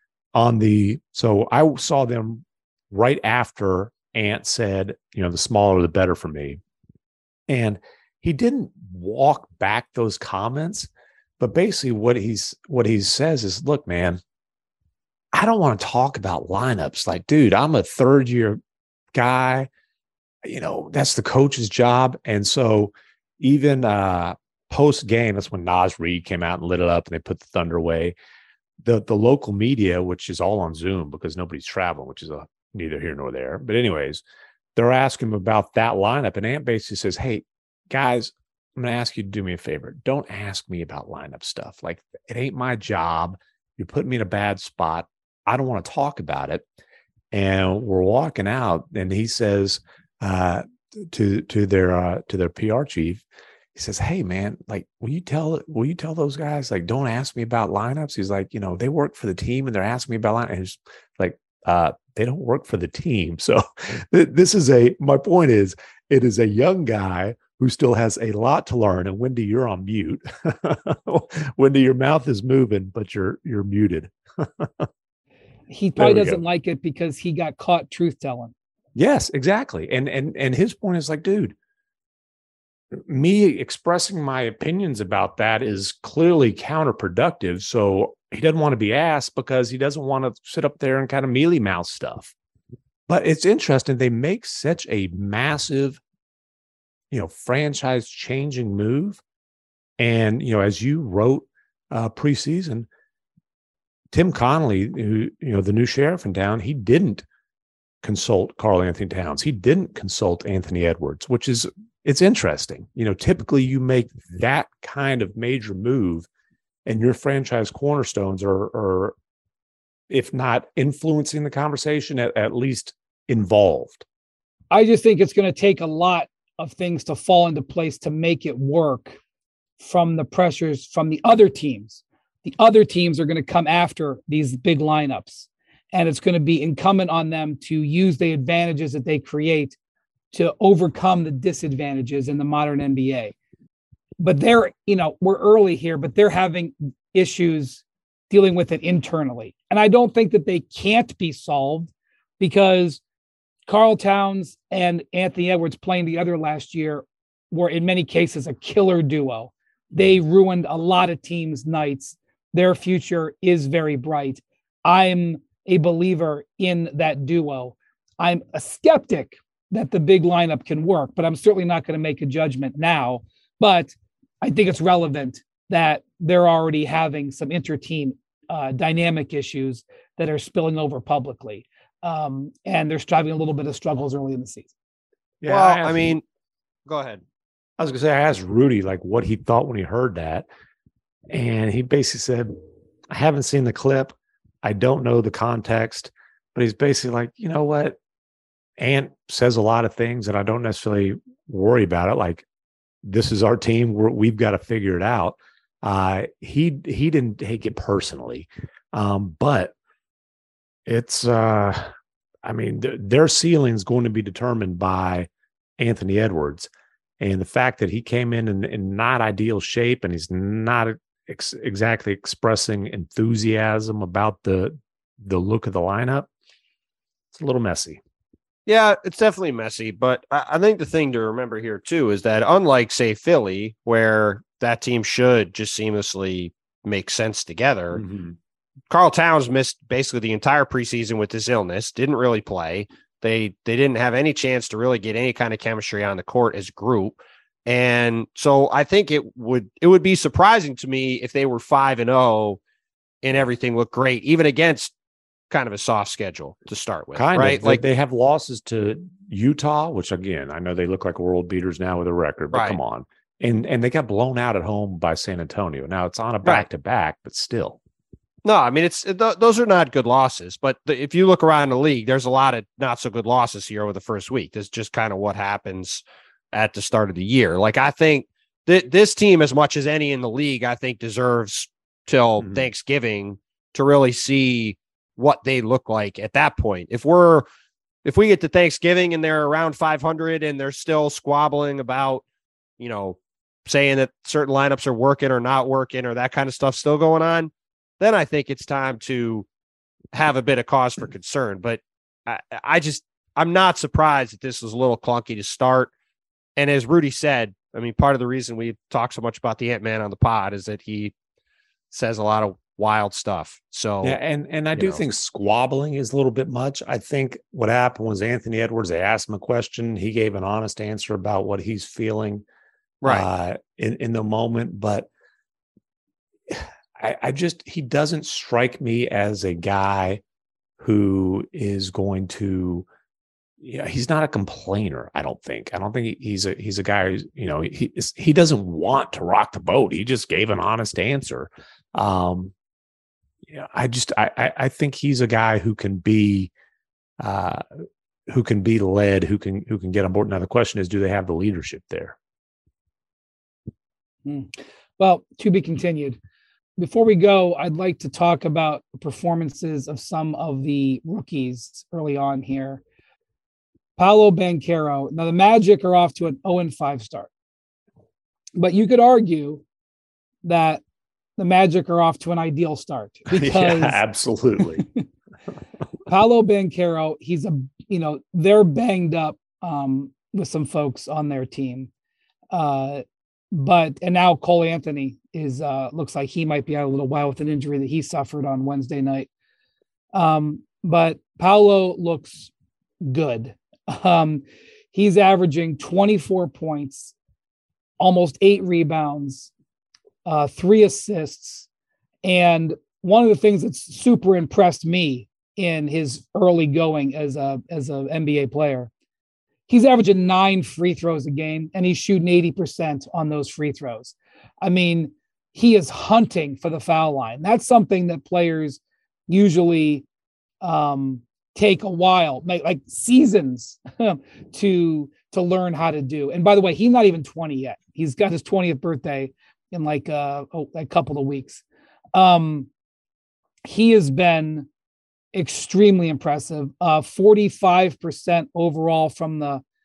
so I saw them right after Ant said, the smaller the better for me. And he didn't walk back those comments, but basically what he says is, look, man, I don't want to talk about lineups. Like, dude, I'm a third year guy. That's the coach's job. And so even post game, that's when Naz Reid came out and lit it up and they put the Thunder away. The local media, which is all on Zoom because nobody's traveling, which is neither here nor there. But anyways, they're asking him about that lineup. And Ant basically says, hey, guys, I'm going to ask you to do me a favor. Don't ask me about lineup stuff. Like, it ain't my job. You're putting me in a bad spot. I don't want to talk about it. And we're walking out, and he says to their PR chief, he says, hey, man, like, will you tell those guys, like, don't ask me about lineups? He's like, they work for the team and they're asking me about lineups. And he's like, they don't work for the team. So my point is, it is a young guy who still has a lot to learn. And Wendy, you're on mute. Wendy, your mouth is moving, but you're muted. He probably doesn't like it because he got caught truth telling. Yes, exactly. And his point is like, dude, me expressing my opinions about that is clearly counterproductive. So he doesn't want to be asked because he doesn't want to sit up there and kind of mealy mouth stuff. But it's interesting. They make such a massive, franchise changing move. And, as you wrote preseason, Tim Connolly, who, the new sheriff in town, he didn't consult Karl-Anthony Towns. He didn't consult Anthony Edwards, it's interesting. Typically you make that kind of major move and your franchise cornerstones are if not influencing the conversation, at least involved. I just think it's going to take a lot of things to fall into place to make it work from the pressures from the other teams. The other teams are going to come after these big lineups, and it's going to be incumbent on them to use the advantages that they create to overcome the disadvantages in the modern NBA. But we're early here, but they're having issues dealing with it internally. And I don't think that they can't be solved because Karl Towns and Anthony Edwards playing together last year were in many cases a killer duo. They ruined a lot of teams' nights. Their future is very bright. I'm a believer in that duo. I'm a skeptic that the big lineup can work, but I'm certainly not going to make a judgment now. But I think it's relevant that they're already having some inter-team dynamic issues that are spilling over publicly. And they're having a little bit of struggles early in the season. Yeah, well, go ahead. I was going to say, I asked Rudy what he thought when he heard that. And he basically said, I haven't seen the clip. I don't know the context, but he's basically like, you know what? Ant says a lot of things and I don't necessarily worry about it. Like, this is our team. We've got to figure it out. He didn't take it personally. But it's, their ceiling is going to be determined by Anthony Edwards. And the fact that he came in not ideal shape and he's not exactly expressing enthusiasm about the look of the lineup, it's a little messy. Yeah, it's definitely messy. But I think the thing to remember here, too, is that unlike, say, Philly, where that team should just seamlessly make sense together, Karl Towns missed basically the entire preseason with this illness, didn't really play. They didn't have any chance to really get any kind of chemistry on the court as a group. And so I think it would be surprising to me if they were 5-0 and everything looked great, even against kind of a soft schedule to start with. Right? Like they have losses to Utah, which again, I know they look like world beaters now with a record, but come on. and they got blown out at home by San Antonio. Now it's on a back-to-back, but still. No, I mean, those are not good losses. But if you look around the league, there's a lot of not so good losses here over the first week. That's just kind of what happens at the start of the year. Like, I think that this team, as much as any in the league, I think deserves till Thanksgiving to really see what they look like at that point. If we get to Thanksgiving and they're around 500 and they're still squabbling about, saying that certain lineups are working or not working or that kind of stuff still going on, then I think it's time to have a bit of cause for concern. But I'm not surprised that this was a little clunky to start. And as Rudy said, I mean, part of the reason we talk so much about the Ant-Man on the pod is that he says a lot of wild stuff. So yeah, and I do think squabbling is a little bit much. I think what happened was Anthony Edwards, they asked him a question. He gave an honest answer about what he's feeling in the moment. But he doesn't strike me as a guy who is going to, he's not a complainer. I don't think he's a guy who's, he doesn't want to rock the boat. He just gave an honest answer. I think he's a guy who can be led, who can get on board. Now the question is, do they have the leadership there? Well, to be continued. Before we go, I'd like to talk about the performances of some of the rookies early on here. Paolo Banchero. Now, the Magic are off to an 0-5 start. But you could argue that the Magic are off to an ideal start. Because absolutely. Paolo Banchero, they're banged up with some folks on their team. And now Cole Anthony is looks like he might be out a little while with an injury that he suffered on Wednesday night. But Paolo looks good. He's averaging 24 points, almost 8 rebounds, 3 assists. And one of the things that's super impressed me in his early going as a NBA player, he's averaging 9 free throws a game, and he's shooting 80% on those free throws. I mean, he is hunting for the foul line. That's something that players usually take a while, like seasons, to learn how to do. And by the way, he's not even 20 yet. He's got his 20th birthday in like a couple of weeks. He has been extremely impressive. 45% overall from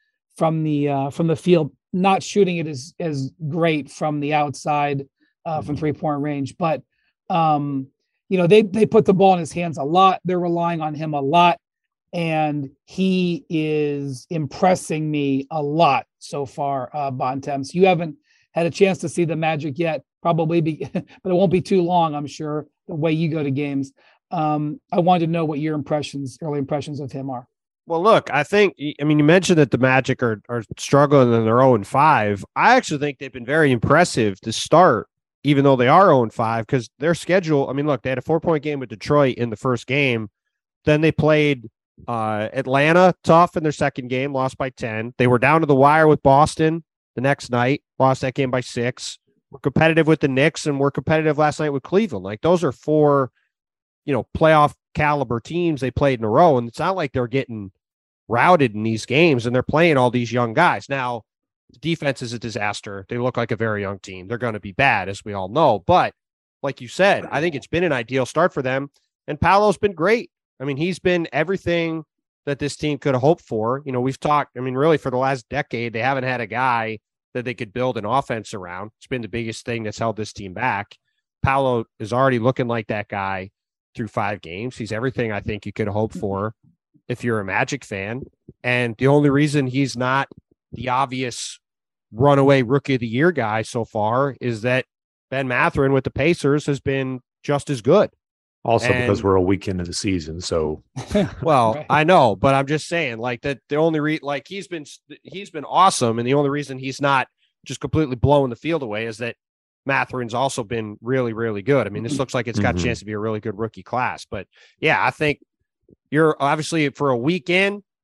the field, not shooting it as great from the outside from 3-point range, but they put the ball in his hands a lot. They're relying on him a lot, and he is impressing me a lot so far. Bontemps, you haven't had a chance to see the Magic yet, probably, but it won't be too long, I'm sure, the way you go to games. I wanted to know what your early impressions of him are. Well, look, you mentioned that the Magic are struggling and they're 0-5. I actually think they've been very impressive to start, even though they are 0-5, because their schedule, they had a 4-point game with Detroit in the first game. Then they played Atlanta tough in their second game, lost by 10. They were down to the wire with Boston the next night, lost that game by 6. We're competitive with the Knicks, and we're competitive last night with Cleveland. Like, those are 4 playoff caliber teams they played in a row. And it's not like they're getting routed in these games, and they're playing all these young guys. Now, the defense is a disaster. They look like a very young team. They're going to be bad, as we all know. But like you said, I think it's been an ideal start for them. And Paolo's been great. I mean, he's been everything that this team could have hoped for. We've talked, really for the last decade, they haven't had a guy that they could build an offense around. It's been the biggest thing that's held this team back. Paolo is already looking like that guy through 5 games. He's everything I think you could hope for if you're a Magic fan. And the only reason he's not the obvious runaway rookie of the year guy so far is that Ben Mathurin with the Pacers has been just as good. Also, because we're a week into the season. So, well, right. I know, but I'm just saying, like, that the only he's been awesome. And the only reason he's not just completely blowing the field away is that Mathurin's also been really, really good. I mean, this looks like it's got a chance to be a really good rookie class. But yeah, I think you're obviously for a weekend,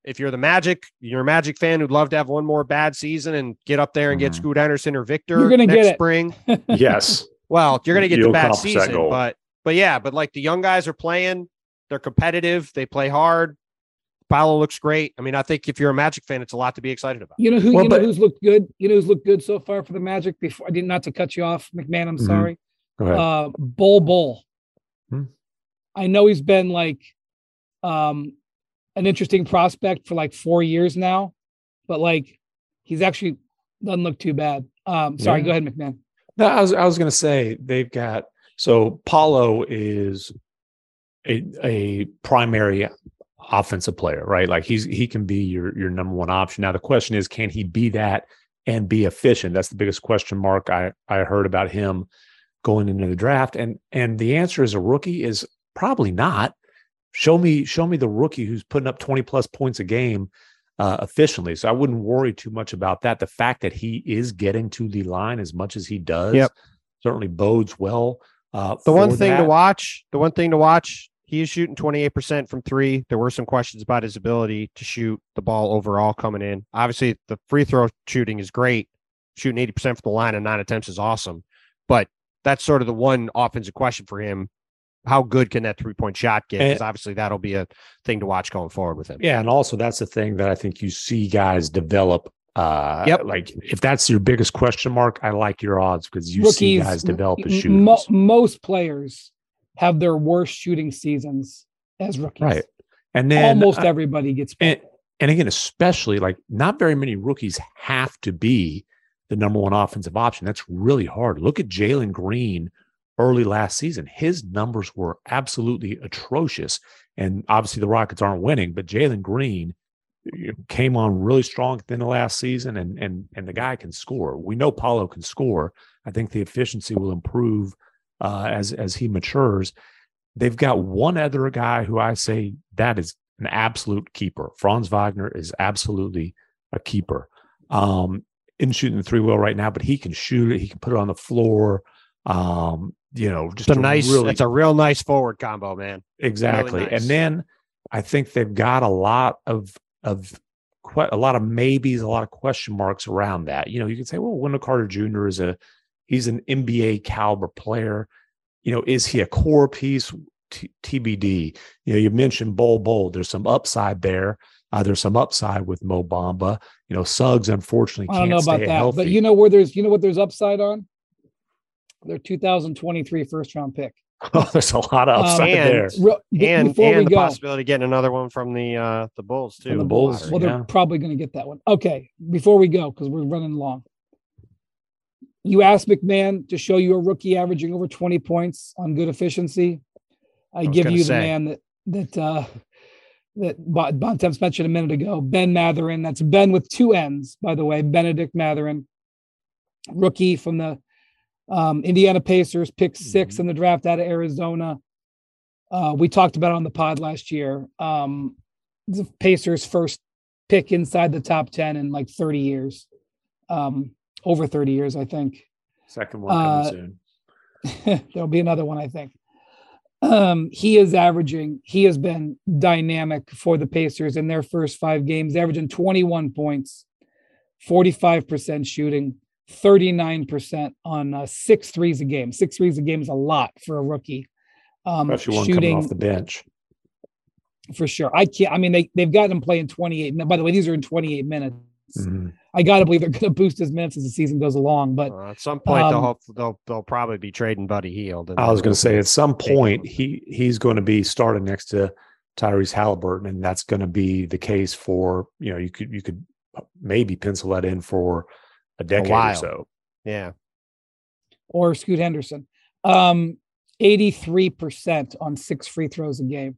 if you're the Magic, you're a Magic fan who'd love to have one more bad season and get up there and get Scoot Henderson or Victor You're gonna next get it. spring. Yes. Well, you're going to get You'll the bad accomplish that season, goal. but like the young guys are playing, they're competitive, they play hard. Paolo looks great. I mean, I think if you're a Magic fan, it's a lot to be excited about. You know who's looked good? You know who's looked good so far for the Magic? Before I did not to cut you off, McMahon. I'm sorry. Go ahead. Bull. Hmm. I know he's been like an interesting prospect for like 4 years now, but like he's actually doesn't look too bad. Sorry, go ahead, McMahon. No, I was going to say they've got, so Paulo is a primary offensive player, right? Like he can be your number one option. Now the question is, can he be that and be efficient? That's the biggest question mark I heard about him going into the draft. And the answer as a rookie is probably not. Show me the rookie who's putting up 20 plus points a game efficiently. So I wouldn't worry too much about that. The fact that he is getting to the line as much as he does certainly bodes well. The one thing to watch, he is shooting 28% from three. There were some questions about his ability to shoot the ball overall coming in. Obviously, the free throw shooting is great. Shooting 80% from the line in 9 attempts is awesome. But that's sort of the one offensive question for him. How good can that 3-point shot get? Because obviously that'll be a thing to watch going forward with him. Yeah, and also that's the thing that I think you see guys develop. Like if that's your biggest question mark, I like your odds because you see guys develop as shooters. Most players have their worst shooting seasons as rookies. Right. And then almost everybody gets better. And again, especially like not very many rookies have to be the number one offensive option. That's really hard. Look at Jalen Green early last season. His numbers were absolutely atrocious. And obviously the Rockets aren't winning, but Jalen Green came on really strong at the end of last season, and the guy can score. We know Paulo can score. I think the efficiency will improve as he matures. They've got one other guy who I say that is an absolute keeper. Franz Wagner is absolutely a keeper. Isn't shooting the three well right now, but he can shoot it. He can put it on the floor. Just it's a real nice forward combo, man. Exactly. Really nice. And then I think they've got a lot of maybes, a lot of question marks around that. You can say, well, Wendell Carter Jr. he's an NBA caliber player. Is he a core piece? TBD. You mentioned Bol. There's some upside there. There's some upside with Mo Bamba. Suggs unfortunately can't I don't know about stay that, healthy. but what there's upside on? Their 2023 first round pick. Oh, there's a lot of upside there. And the possibility of getting another one from the Bulls too. From the Bulls. Well, they're probably going to get that one. Okay, before we go, because we're running long. You asked McMahon to show you a rookie averaging over 20 points on good efficiency. I give you the man that Bontemps mentioned a minute ago, Ben Mathurin. That's Ben with 2 N's, by the way, Benedict Mathurin, rookie from the Indiana Pacers, picked 6 in the draft out of Arizona. We talked about it on the pod last year. The Pacers' first pick inside the top 10 in like 30 years, over 30 years, I think. Second one coming soon. There'll be another one, I think. He has been dynamic for the Pacers in their first 5 games, averaging 21 points, 45% shooting, 39% on 6 threes a game. 6 threes a game is a lot for a rookie. Especially one coming off the bench. For sure. They've got him playing 28. By the way, these are in 28 minutes. Mm-hmm. I got to believe they're going to boost his minutes as the season goes along. But at some point, they'll probably be trading Buddy Hield. I was going to say at some point he's going to be starting next to Tyrese Halliburton, and that's going to be the case for you could maybe pencil that in for a decade or so. Yeah. Or Scoot Henderson. 83% on 6 free throws a game.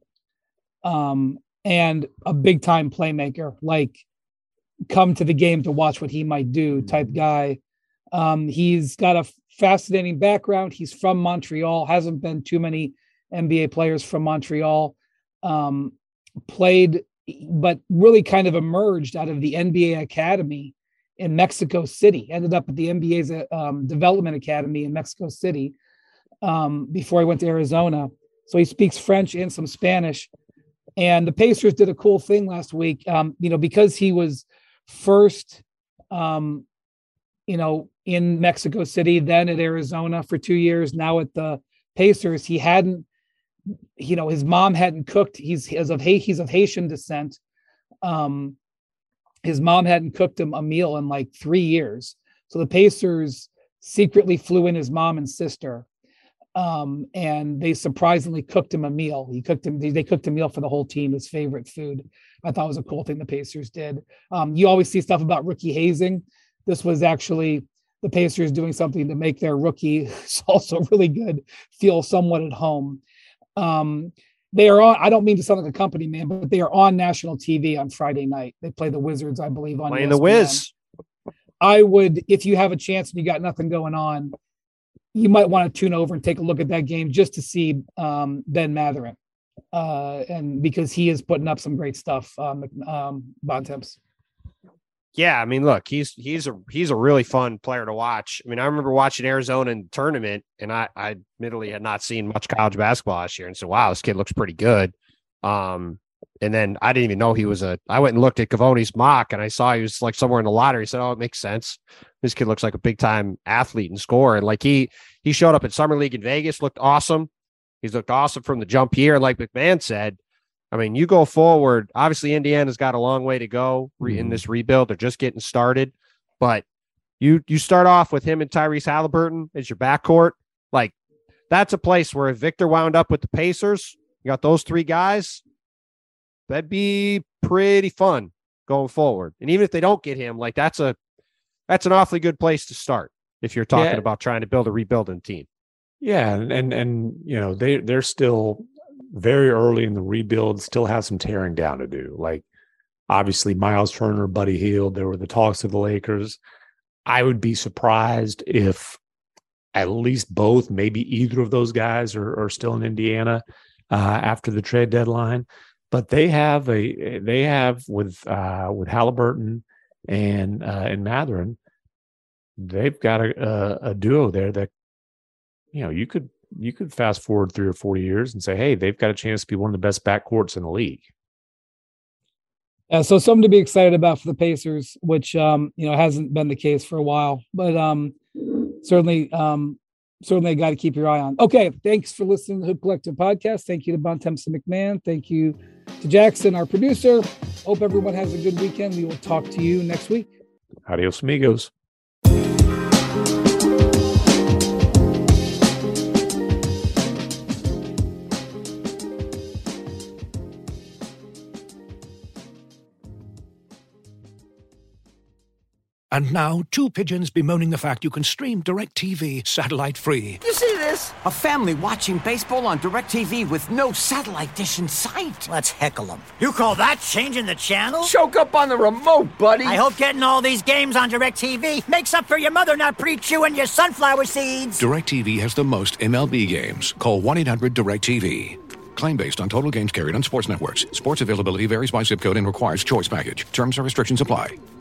And a big time playmaker, like come to the game to watch what he might do type guy. He's got a fascinating background. He's from Montreal. Hasn't been too many NBA players from Montreal. Played, but really kind of emerged out of the NBA Academy in Mexico City. Ended up at the NBA's Development Academy in Mexico City before he went to Arizona. So he speaks French and some Spanish. And the Pacers did a cool thing last week, because he was first, in Mexico City, then at Arizona for 2 years, now at the Pacers. He hadn't, his mom hadn't cooked. He's of Haitian descent. His mom hadn't cooked him a meal in like 3 years. So the Pacers secretly flew in his mom and sister. And they surprisingly cooked him a meal. They cooked a meal for the whole team, his favorite food. I thought it was a cool thing the Pacers did. You always see stuff about rookie hazing. This was actually the Pacers doing something to make their rookie, who's also really good, feel somewhat at home. They are on, I don't mean to sound like a company man, but they are on national TV on Friday night. They play the Wizards, I believe, on playing ESPN. the Wiz. I would, if you have a chance and you got nothing going on, you might want to tune over and take a look at that game just to see Ben Mathurin. And because he is putting up some great stuff, Bontemps. Yeah, I mean, look, he's a really fun player to watch. I mean, I remember watching Arizona in the tournament, and I admittedly had not seen much college basketball last year, and so wow, this kid looks pretty good. And then I didn't even know he was I went and looked at Cavoni's mock, and I saw he was like somewhere in the lottery. I said, "Oh, it makes sense. This kid looks like a big time athlete and scorer." And like he showed up at Summer League in Vegas, looked awesome. He's looked awesome from the jump here. Like McMahon said, I mean, you go forward. Obviously, Indiana's got a long way to go in this rebuild. They're just getting started, but you start off with him and Tyrese Halliburton as your backcourt. Like that's a place where if Victor wound up with the Pacers, you got those three guys. That'd be pretty fun going forward. And even if they don't get him, like that's an awfully good place to start if you're talking about trying to build a rebuilding team. Yeah, and they're still very early in the rebuild, still have some tearing down to do. Like obviously Miles Turner, Buddy Hield, there were the talks of the Lakers. I would be surprised if at least both, maybe either of those guys are still in Indiana after the trade deadline. But they have with Halliburton and Mathurin, they've got a duo there that you could fast forward 3 or 4 years and say, hey, they've got a chance to be one of the best backcourts in the league. Yeah, so something to be excited about for the Pacers, which hasn't been the case for a while, but certainly a guy to keep your eye on. Okay, thanks for listening to the Hoop Collective podcast. Thank you to Bontemps and McMahon. Thank you to Jackson, our producer. Hope everyone has a good weekend. We will talk to you next week. Adios, amigos. And now, two pigeons bemoaning the fact you can stream DirecTV satellite-free. You see this? A family watching baseball on DirecTV with no satellite dish in sight. Let's heckle them. You call that changing the channel? Choke up on the remote, buddy. I hope getting all these games on DirecTV makes up for your mother not pre-chewing your sunflower seeds. DirecTV has the most MLB games. Call 1-800-DirecTV. Claim based on total games carried on sports networks. Sports availability varies by zip code and requires choice package. Terms and restrictions apply.